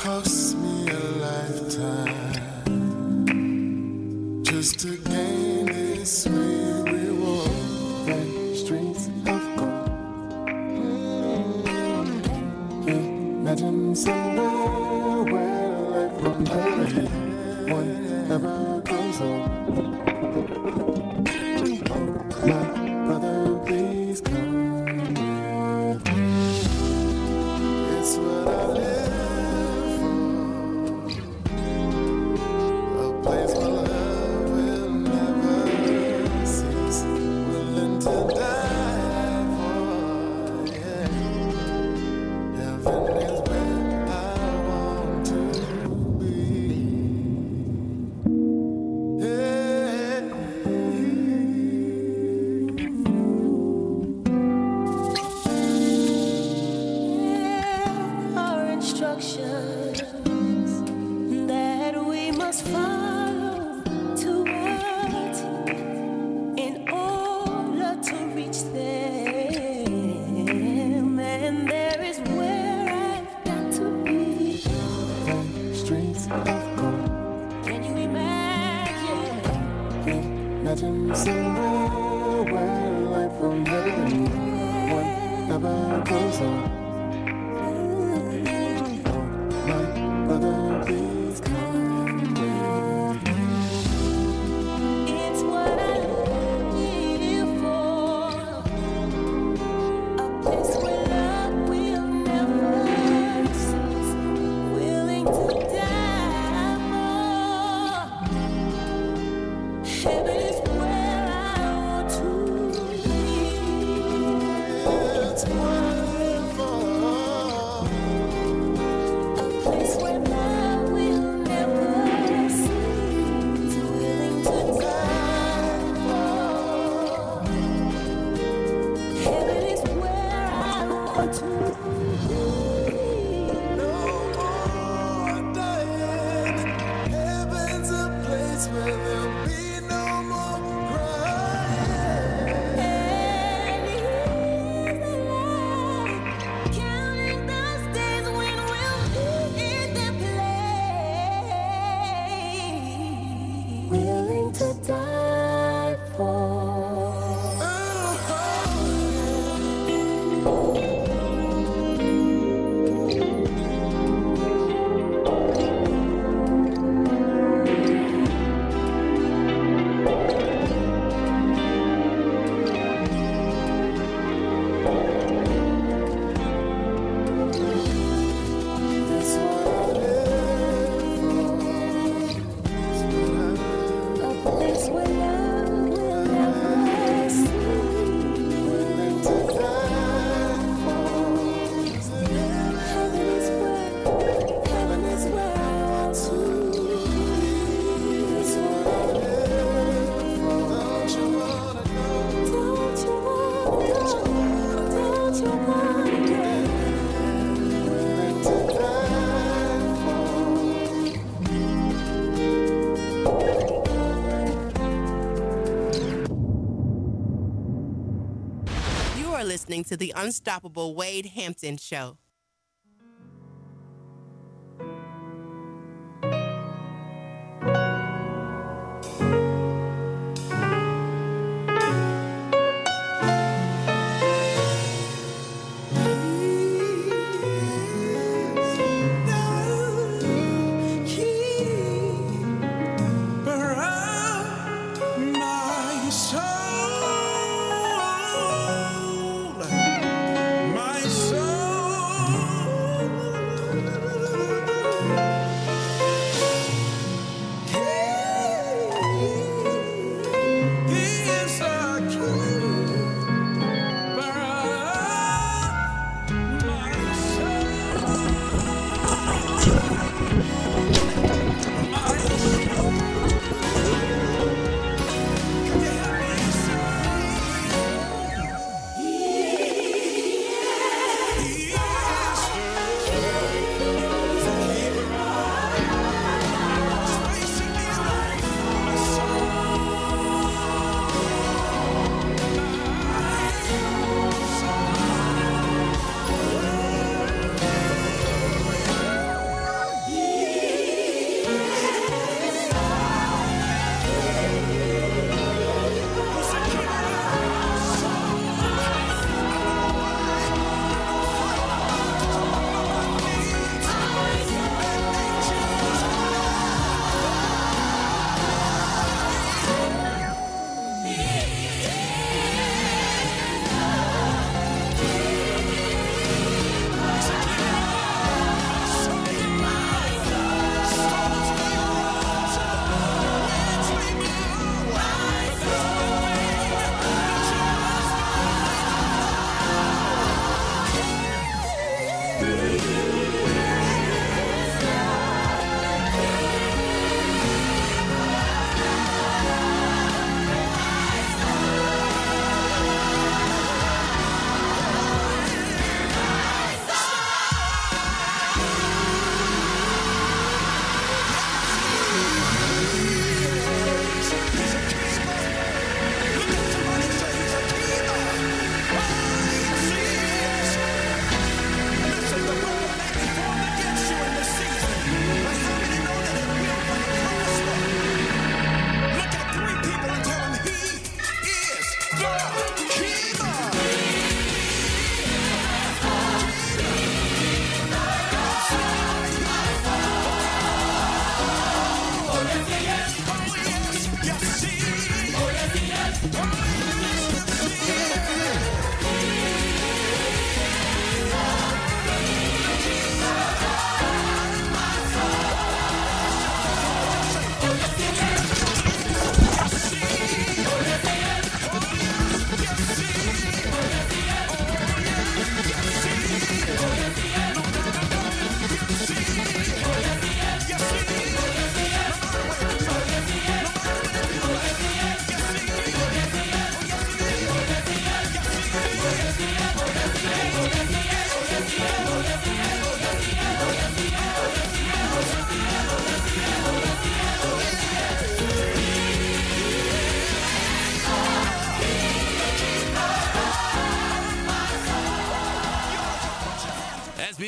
cost me a lifetime just to gain this sweet reward. The streets of gold. Imagine somewhere where life from hurry one never goes on. My brother, please come with me. It's what I live for. A place where love will never cease. Willing to die for. Yeah. Heaven is where I want to be. Yeah. Our instructions that we must follow to what in order to reach them, and there is where I've got to be. Streets of gold. Can you imagine? Imagine somewhere where life from heaven one never goes on. My brother, please come with me. It's what I live for. A place where love will never cease. Willing to die for. Heaven is where I want to be. It's what I live for. A place where love will never cease. Willing to die for. Heaven is where I want to be. No more dying. Heaven's a place where there'll be no more crying. And here's the light, counting those days when we'll be in the place. Willing to die for. It's what I live for. A place where love will never cease. Willing to die for. Heaven is where I want to be. It's what I live for. Don't you wanna know? Don't you wanna know? Don't you wanna know? Willing to die for. You are listening to the Unstoppable Wade Hampton Show. My soul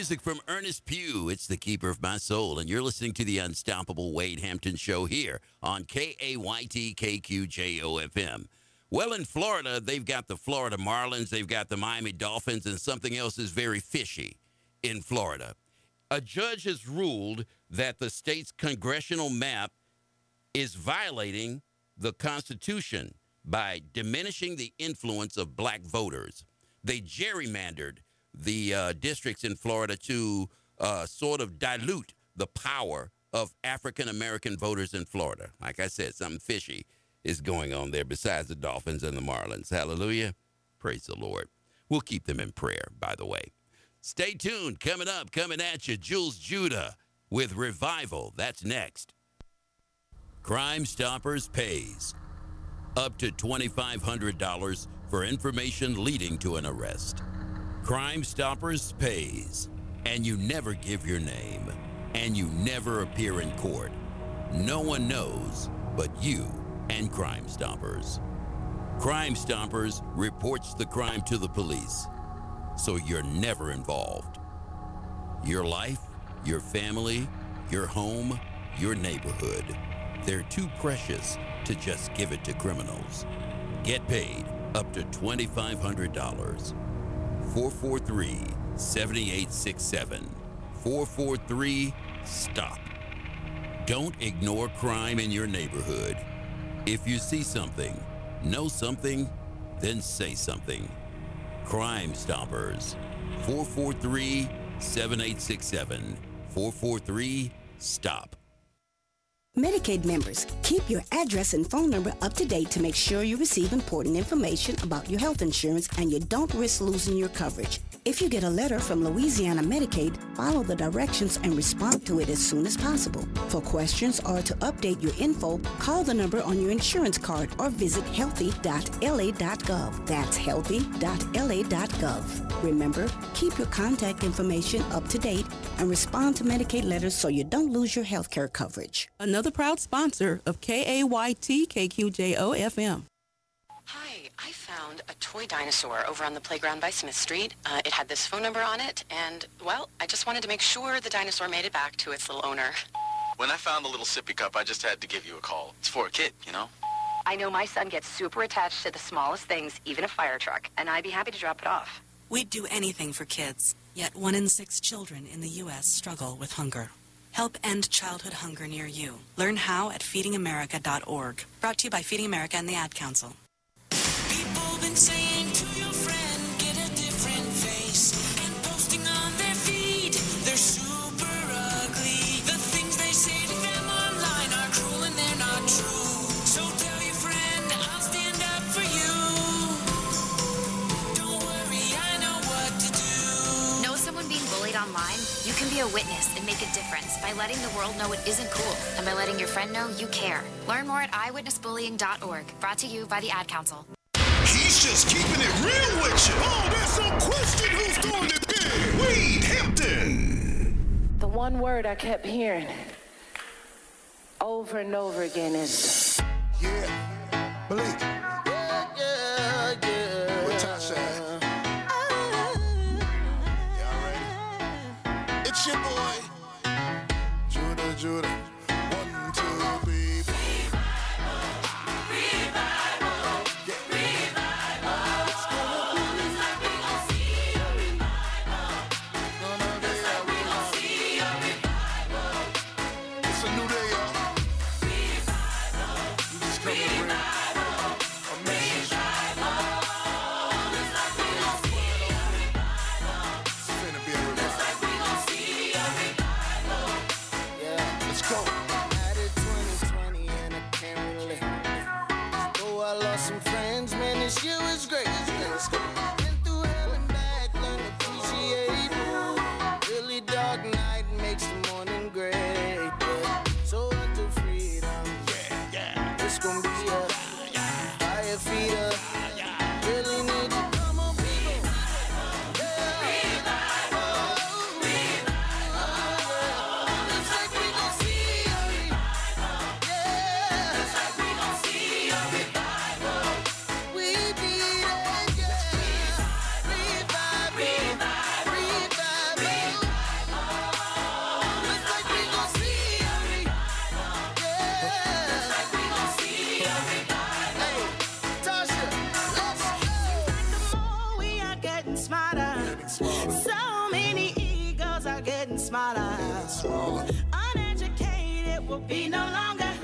music from Ernest Pugh. It's the keeper of my soul. And you're listening to the Unstoppable Wade Hampton Show here on KAYT KQJO FM. Well, in Florida, they've got the Florida Marlins, they've got the Miami Dolphins, and something else is very fishy in Florida. A judge has ruled that the state's congressional map is violating the Constitution by diminishing the influence of black voters. They gerrymandered the districts in Florida to sort of dilute the power of African-American voters in Florida. Like I said, something fishy is going on there besides the Dolphins and the Marlins. Hallelujah. Praise the Lord. We'll keep them in prayer, by the way. Stay tuned. Coming up, coming at you, Jules Judah with Revival. That's next. Crime Stoppers pays up to $2,500 for information leading to an arrest. Crime Stoppers pays, and you never give your name, and you never appear in court. No one knows but you and Crime Stoppers. Crime Stoppers reports the crime to the police, so you're never involved. Your life, your family, your home, your neighborhood, they're too precious to just give it to criminals. Get paid up to $2,500. 443-7867. 443-STOP. Don't ignore crime in your neighborhood. If you see something, know something, then say something. Crime Stoppers. 443-7867. 443-STOP. Medicaid members, keep your address and phone number up to date to make sure you receive important information about your health insurance and you don't risk losing your coverage. If you get a letter from Louisiana Medicaid, follow the directions and respond to it as soon as possible. For questions or to update your info, call the number on your insurance card or visit healthy.la.gov. That's healthy.la.gov. Remember, keep your contact information up to date and respond to Medicaid letters so you don't lose your health care coverage. Another proud sponsor of KAYT KQJO FM. Hi, I found a toy dinosaur over on the playground by Smith Street. It had this phone number on it, and, well, I just wanted to make sure the dinosaur made it back to its little owner. When I found the little sippy cup, I just had to give you a call. It's for a kid, you know? I know my son gets super attached to the smallest things, even a fire truck, and I'd be happy to drop it off. We'd do anything for kids, yet 1 in 6 children in the U.S. struggle with hunger. Help end childhood hunger near you. Learn how at feedingamerica.org. Brought to you by Feeding America and the Ad Council. People been saying to your friend, get a different face, and posting on their feed, they're super ugly. The things they say to them online are cruel and they're not true. So tell your friend, I'll stand up for you. Don't worry, I know what to do. Know someone being bullied online? You can be a witness and make a difference by letting the world know it isn't cool and by letting your friend know you care. Learn more at eyewitnessbullying.org. Brought to you by the Ad Council. He's just keeping it real with you. Oh, there's no question who's doing it big. Wade Hampton. The one word I kept hearing over and over again is... Yeah, Blake. Yeah. What time, Shaq? Y'all ready? It's your boy, Judah. 1, 2, 3, 4. This year was great. Been through hell and back, learned to appreciate. Really dark night makes the morning great. Yeah. So until freedom, it's gonna be a fire feeder. Really need to come on, people. Looks like we gon' see a revival. Looks like we gon' see a revival. We need it, yeah. Revival. smaller. Uneducated will be no longer